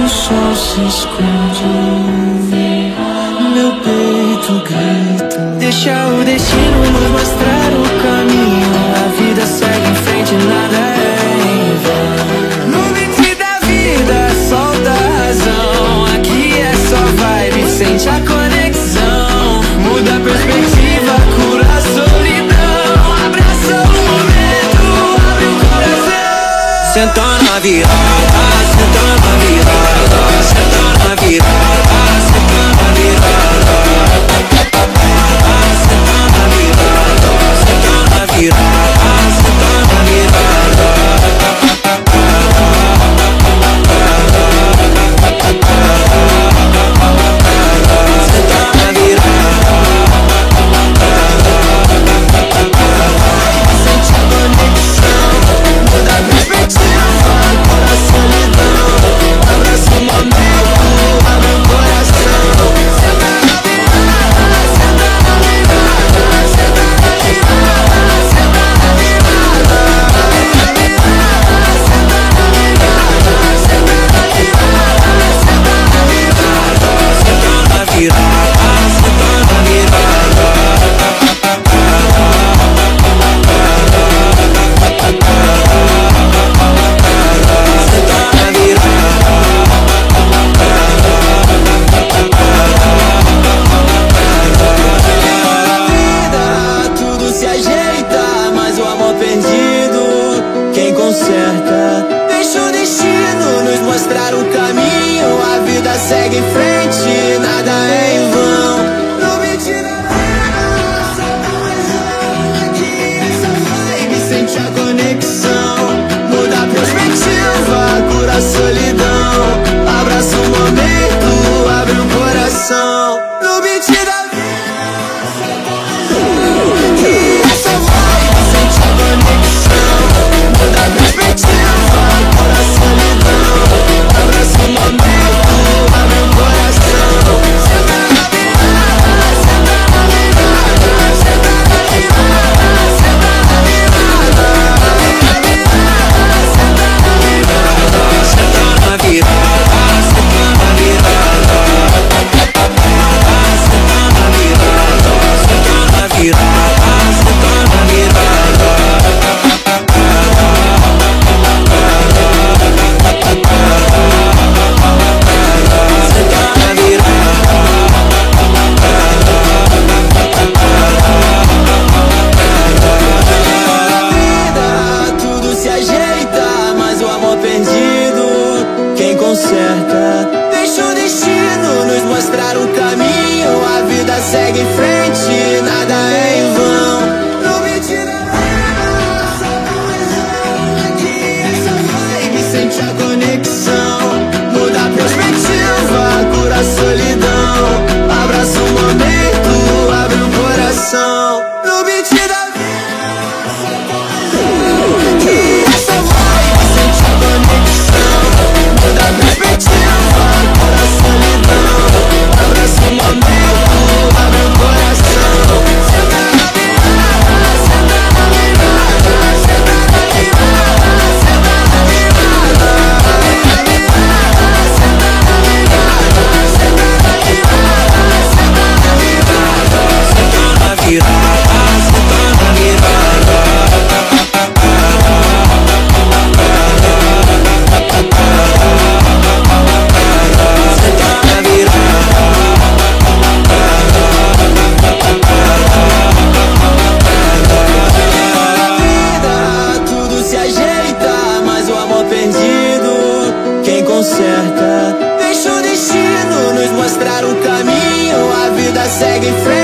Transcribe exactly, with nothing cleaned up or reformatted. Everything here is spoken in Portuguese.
o sol se esconde, meu peito grita. Deixa o destino nos mostrar o caminho. A vida segue em frente, nada é em vão. No limite da vida, solta a razão. Aqui é só vibe, sente a conexão. Muda a perspectiva, cura a solidão. Abraça o momento, abre o coração. Senta na virada, senta na virada, senta na virada, senta na virada, senta na virada, senta na virada, senta na virada. Sente a conexão, muda a perspectiva, cura a solidão. Abraça o momento, abre o coração. Senta na virada, senta na virada, senta na virada, senta na virada, senta na virada, senta na virada, senta na virada, senta na virada, senta na vida, tudo se ajeita, mas o amor perdido, quem conserta? Deixa o destino nos mostrar o caminho. A vida segue em frente, nada é em vão. No beat da vida, solta a razão. Aqui essa vibe, sente a conexão. Muda a perspectiva, cura a solidão. Abraça o momento, abre o coração. No beat da vida, solta a razão. Aqui essa vibe, sente a conexão. Muda a perspectiva, cura a solidão. Abraça o momento, abre o coração. Senta na virada, senta na virada, senta na virada, senta na virada, senta na virada, senta na virada, senta na virada, senta na virada, senta na virada, senta na virada, senta na virada. Vida, tudo se ajeita, mas o amor perdido, quem conserta? Deixa o destino nos mostrar o caminho. A vida segue em frente, nada é em vão. No beat da vida, solta a razão. Aqui essa vibe, sente a conexão. Muda a perspectiva, cura a solidão. Abraça o momento, abre o coração. No beat da vida, solta a razão. Aqui essa vibe, sente a conexão. Muda a perspectiva, cura a solidão. Abraça o momento, abre o coração. Senta na virada, senta na virada, senta na virada, senta na virada, senta na virada, senta na virada, senta na virada, senta na virada, senta na virada, senta na virada. Vida, tudo se ajeita, mas o amor perdido, quem conserta? Deixa o destino nos mostrar o caminho. A vida segue em frente.